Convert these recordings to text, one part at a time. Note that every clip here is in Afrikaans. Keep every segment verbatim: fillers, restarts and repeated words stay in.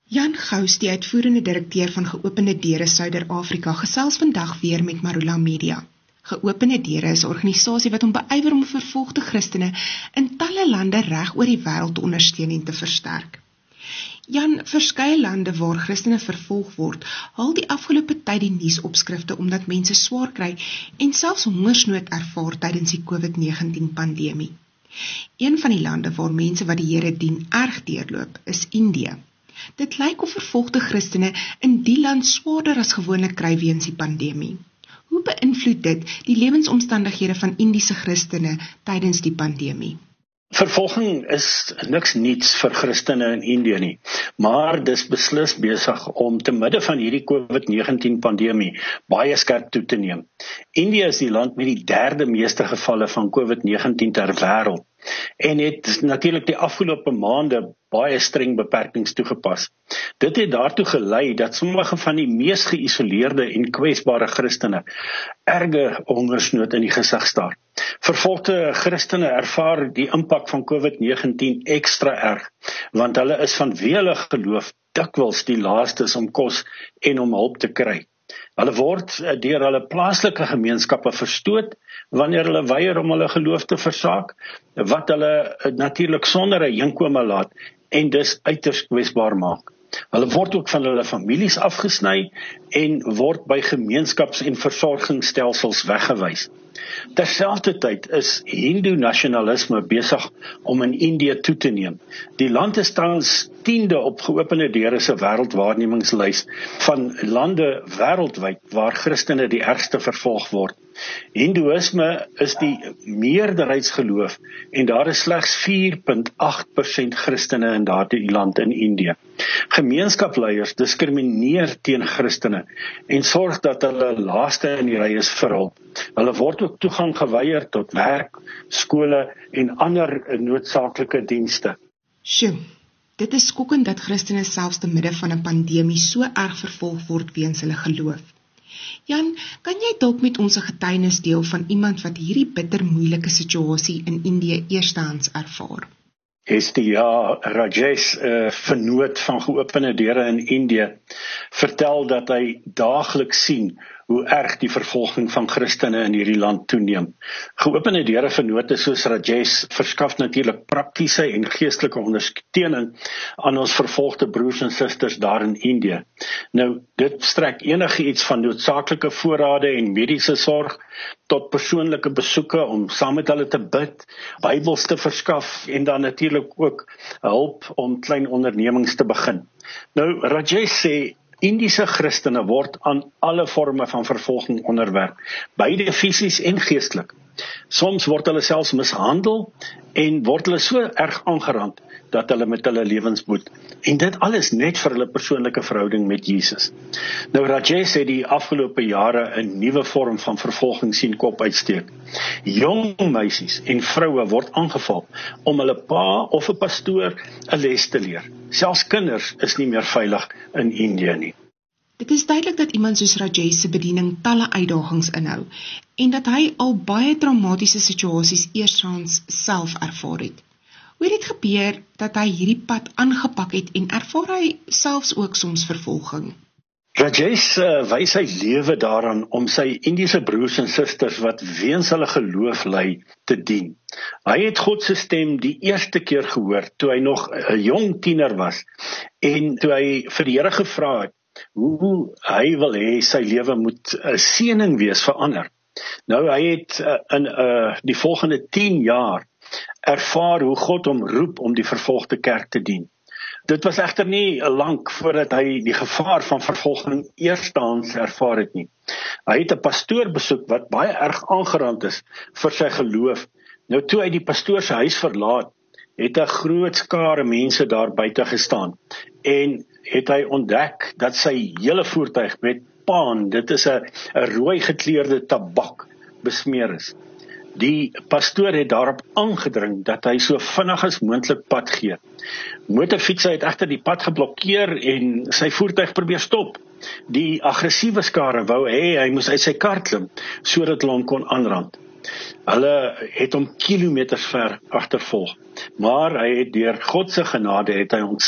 Jan Gous, die uitvoerende direkteur van Geopende Deure Suider-Afrika, gesels vandag weer met Marula Media. Geopende Deure is 'n organisasie wat hom beywer om vervolgde Christene in talle lande reg oor die wêreld te ondersteun en te versterk. Jan, verskeie lande waar Christene vervolg word, haal die afgelope tyd die nuusopskrifte omdat mense swaar kry en selfs hongersnood ervaar tydens die COVID negentien pandemie. Een van die lande waar mense wat die Here dien erg deurloop, is Indië. Dit lyk of vervolgde Christene in die land swaarder as gewoonlik kry weens die pandemie. Hoe beïnvloed dit die lewensomstandighede van Indiese Christene tydens die pandemie? Vervolging is niks niets vir Christene in Indië nie, maar dis beslis besig om te midde van hierdie COVID negentien pandemie baie skerp toe te neem. Indië is die land met die derde meeste gevalle van COVID negentien ter wêreld en het natuurlik die afgelope maande baie streng beperkings toegepas. Dit het daartoe gelei dat sommige van die mees geïsoleerde en kwesbare Christene erge hongersnood in die gesig staar. Vervolgde Christene ervaar die impak van COVID negentien ekstra erg, want hulle is vanweë hulle geloof dikwels die laastes om kos en om hulp te kry. Hulle word deur hulle plaaslike gemeenskappe verstoot wanneer hulle weier om hulle geloof te versaak, wat hulle natuurlik sonder 'n inkome laat en dus uiters kwesbaar maak. Hulle word ook van hulle families afgesny en word by gemeenskaps- en versorgingsstelsels weggewys. Terselfdertyd is Hindu nasionalisme besig om in Indië toe te neem. Die land is tans tiende op Geopende Deure se wêreldwaarnemingslys van lande wêreldwyd waar Christene die ergste vervolg word. Hindoeïsme is die meerderheidsgeloof en daar is slegs vier komma agt persent Christene in daardie land in Indië. Gemeenskapsleiers diskrimineer teen Christene en sorg dat hulle laaste in die ry is vir hulp. Hulle word ook toegang geweier tot werk, skole en ander noodsaaklike dienste. Sjoe, dit is skokkend dat Christene selfs te midde van 'n pandemie so erg vervolg word weens hulle geloof. Jan, kan jy dalk met ons 'n getuienis deel van iemand wat hierdie bitter moeilike situasie in Indië eerstehands ervaar? Ja, Rajesh, uh, vernoot van Geopende Deure in Indië, vertel dat hy daagliks sien hoe erg die vervolging van Christene in hierdie land toeneem. Geopende Deure vennote soos Rajesh verskaf natuurlik praktiese en geestelike ondersteuning aan ons vervolgde broers en susters daar in Indië. Nou, dit strek enige iets van noodsaaklike voorrade en mediese sorg tot persoonlike besoeke om saam met hulle te bid, Bybels te verskaf en dan natuurlik ook hulp om klein ondernemings te begin. Nou, Rajesh sê, Indiese Christene word aan alle vorme van vervolging onderwerp, beide fisies en geestelik. Soms word hulle selfs mishandel en word hulle so erg aangerand dat hulle met hulle lewens boet. En dit alles net vir hulle persoonlike verhouding met Jesus. Nou Rajesh het die afgelope jare 'n nuwe vorm van vervolging sien kop uitsteek. Jong meisies en vroue word aangeval om hulle pa of 'n pastoor 'n les te leer. Selfs kinders is nie meer veilig in Indië nie. Dit is duidelik dat iemand soos Rajesh se bediening talle uitdagings inhou en dat hy al baie traumatiese situasies eerstehands self ervaar het. Hoe het dit gebeur dat hy hierdie pad aangepak het en ervaar hy selfs ook soms vervolging? Rajesh uh, wys sy lewe daaraan om sy Indiese broers en susters wat weens hulle geloof ly te dien. Hy het God se stem die eerste keer gehoor toe hy nog 'n jong tiener was en toe hy vir die Here gevra het hoe hy wil hê sy lewe moet 'n seëning wees vir ander. Nou hy het uh, in uh, die volgende tien jaar ervaar hoe God hom roep om die vervolgde kerk te dien. Dit was egter nie lank voordat hy die gevaar van vervolging eerstehands ervaar het nie. Hy het 'n pastoor besoek wat baie erg aangerand is vir sy geloof. Nou toe hy die pastoor se huis verlaat, het 'n groot skare mense daar buite gestaan en het hy ontdek dat sy hele voertuig met paan, dit is 'n 'n rooi gekleurde tabak, besmeer is. Die pastoor het daarop aangedring dat hy so vinnig as moontlik pad gee. Motorfietser het egter die pad geblokkeer en sy voertuig probeer stop. Die aggressiewe skare wou hê hy moes uit sy kar klim sodat hulle hom kon aanrand. Hulle het hom kilometers ver agtervolg, maar hy het deur God se genade het hy ontsnap.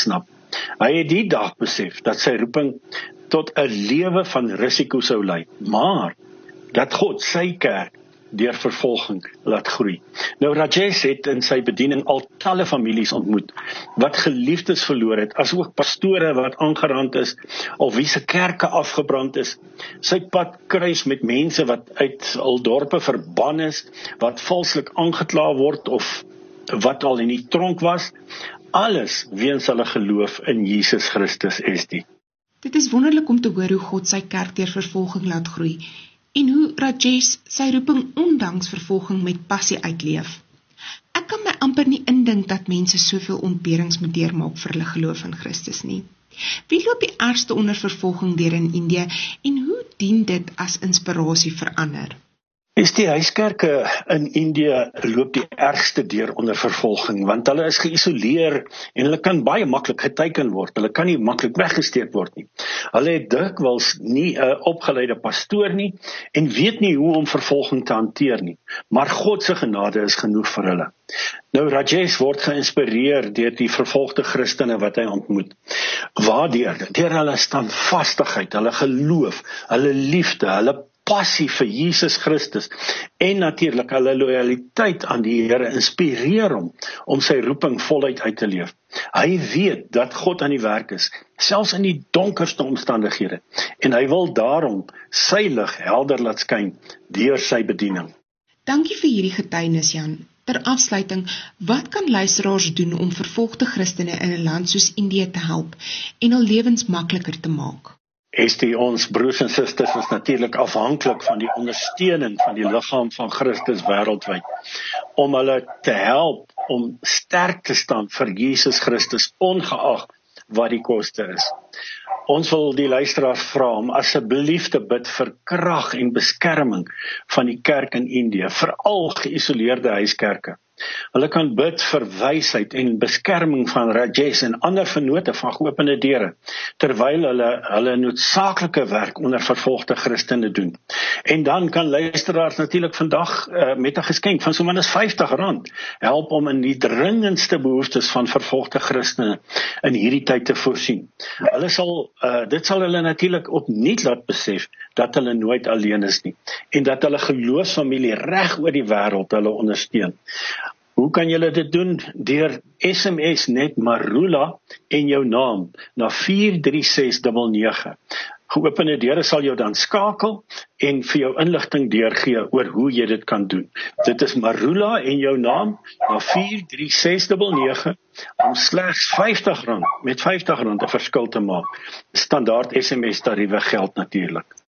Hy het die dag besef dat sy roeping tot 'n lewe van risiko sou lei, maar dat God sy kerk deur vervolging laat groei. Nou Rajesh het in sy bediening al talle families ontmoet, wat geliefdes verloor het, asook pastore wat aangerand is, of wie se kerke afgebrand is. Sy pad kruis met mense wat uit hul dorpe verban is, wat valslik aangekla word, of wat al in die tronk was, alles weens hulle geloof in Jesus Christus is die. Dit is wonderlik om te hoor hoe God sy kerk deur vervolging laat groei, en hoe Rajesh sy roeping ondanks vervolging met passie uitleef. Ek kan my amper nie indink dat mense soveel ontberings moet deurmaak vir hulle geloof in Christus nie. Wie loop die ergste onder vervolging deur in Indië, en hoe dien dit as inspirasie vir ander? Is die huiskerke in Indië loop die ergste deur onder vervolging, want hulle is geïsoleer en hulle kan baie maklik geteiken word, hulle kan nie maklik weggesteek word nie. Hulle het dikwels nie 'n opgeleide pastoor nie en weet nie hoe om vervolging te hanteer nie, maar God se genade is genoeg vir hulle. Nou Rajesh word geïnspireer deur die vervolgde Christene wat hy ontmoet. Waardeur? Deur hulle standvastigheid, hulle geloof, hulle liefde, hulle passie vir Jesus Christus en natuurlik hulle lojaliteit aan die Here inspireer hom om sy roeping voluit uit te leef. Hy weet dat God aan die werk is, selfs in die donkerste omstandighede, en hy wil daarom sy lig helder laat skyn deur sy bediening. Dankie vir hierdie getuienis, Jan. Ter afsluiting, wat kan luisteraars doen om vervolgde Christene in 'n land soos Indië te help en hul lewens makliker te maak? S D, ons broers en susters is natuurlik afhanklik van die ondersteuning van die liggaam van Christus wêreldwyd, om hulle te help om sterk te staan vir Jesus Christus, ongeag wat die koste is. Ons wil die luisteraars vra om asseblief te bid vir krag en beskerming van die kerk in Indië, veral geïsoleerde huiskerke. Hulle kan bid vir wysheid en beskerming van Rajesh en ander vennote van geopende deure, terwyl hulle hulle noodsaaklike werk onder vervolgde Christene doen. En dan kan luisteraars natuurlik vandag uh, met 'n geskenk van so minstens vyftig rand help om in die dringendste behoeftes van vervolgde Christene in hierdie tyd te voorsien. Hulle sal, uh, dit sal hulle natuurlik opnuut laat besef dat hulle nooit alleen is nie, en dat hulle geloofsfamilie reg oor die wêreld hulle ondersteun. Hoe kan julle dit doen? Deur S M S net Marula en jou naam na vier drie ses nege nege. Geopende deure sal jou dan skakel en vir jou inligting deurgee oor hoe jy dit kan doen. Dit is Marula en jou naam na vier drie ses nege nege om slegs vyftig rand met vyftig rand 'n verskil te maak. Standaard S M S tariewe geld natuurlik.